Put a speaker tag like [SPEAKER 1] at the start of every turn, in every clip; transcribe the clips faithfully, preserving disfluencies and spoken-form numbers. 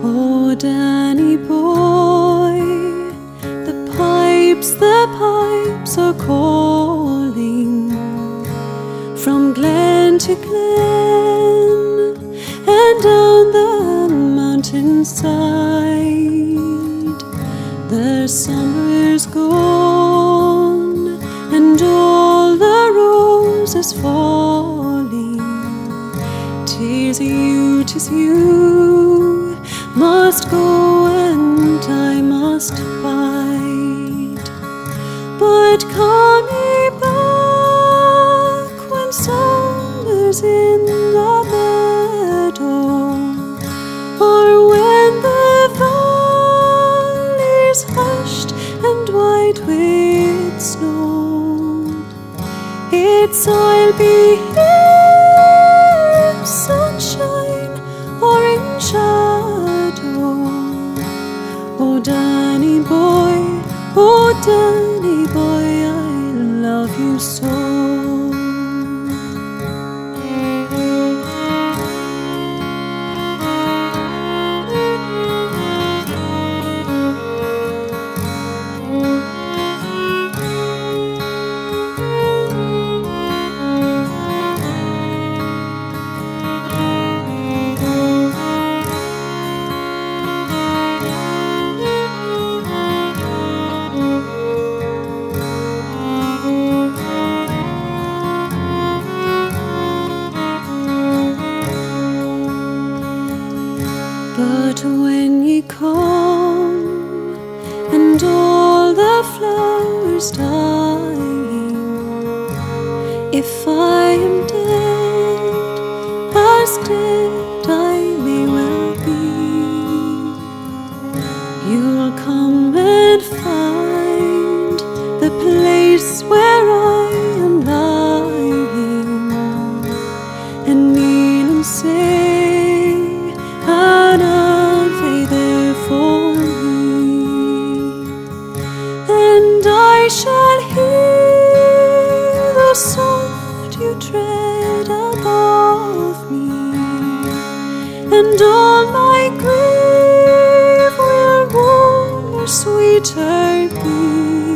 [SPEAKER 1] Oh, Danny boy, the pipes, the pipes are calling from glen to glen and down the mountainside. The summer's gone and all the roses falling. 'Tis you, 'tis you must go and I must bide. But come ye back when summer's in the meadow, or when the valley's hushed and white with snow. It's I'll be here in sunshine or in shadow. Oh, Danny boy, oh, Danny boy, I love you so. But when ye come and all the flowers dying, if I am dead, as dead I may well be, you'll come and find the place where I am lying, and kneel and say an Ave there for me, and I shall hear the soft you tread above me, and all my grief will warmer, sweeter be,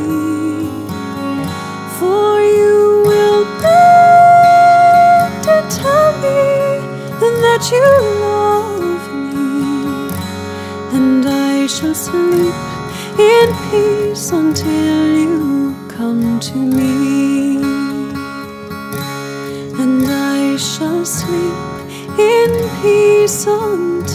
[SPEAKER 1] for you will beg to tell me that you love me, and I shall sleep in peace until you come to me, and I shall sleep in peace until